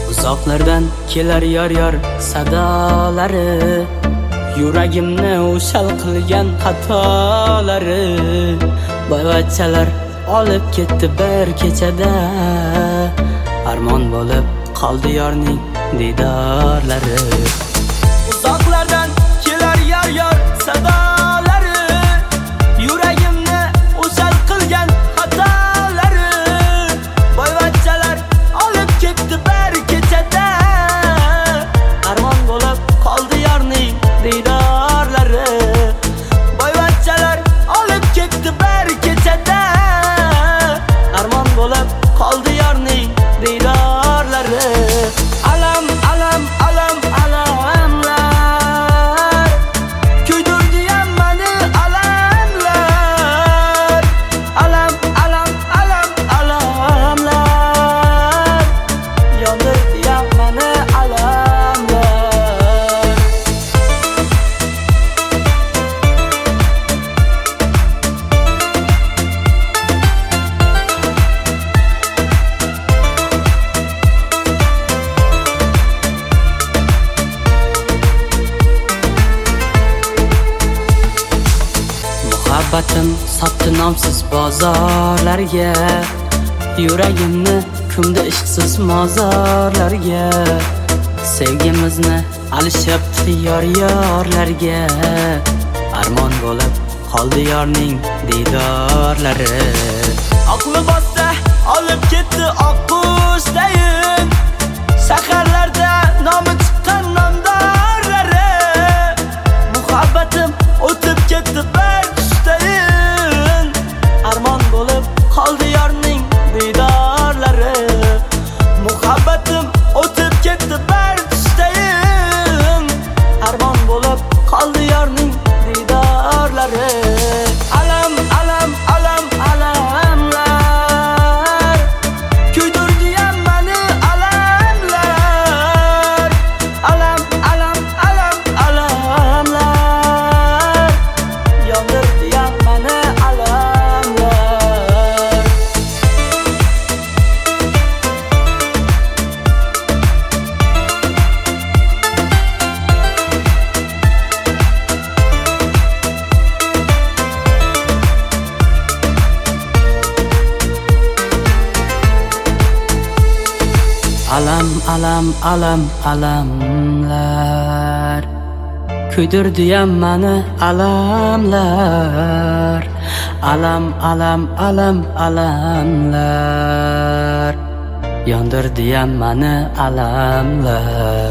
Uzoqlardan kelar yor sadolari, yuragimni o'shal qilgan xatolari. Boyvachchalar olib ketdi bir kechada, armon bo'lib qoldi yorning didorlari. Uzoqlardan kelar yor sadolari, yuragimni o'shal qilgan xatolari. Boyvachchalar olib ketdi bir kechada, armon bo'lib qoldi yorning didorlari. Boyvachchalar olib ketdi bir kechada, armon bo'lib qoldi yorning didorlari. Alam alam alam alamlar, kuydirdi ham meni alamlar. Alam alam alam alamlar, yondirdi ham meni alamlar. Muhabbatim sotdi nomsiz bozorlarga, yuragimni ko'mdi ishqsiz mozorlarga. Sevgimizni alishibdi yorlarga, armon bo'lib qoldi yorning didorlari. Aqli bossa olib ketdi oqqusdayin, shaharlarda nomi chiqqan nomdorlari. Muhabbatim o'tib ketdi bir tushdayin, armon bo'lib qoldi yorning didorlari. Muhabbatim o'tib ketdi bir tushdayin, armon bo'lib qoldi yorning didorlari. Alam alam alam alamlar, kuydirdi ham meni alamlar. Alam alam alam alamlar, yondirdi ham meni alamlar. Alam alam alam alamlar, kuydirdi ham meni alamlar. Alam alam alam alamlar, yondirdi ham meni alamlar.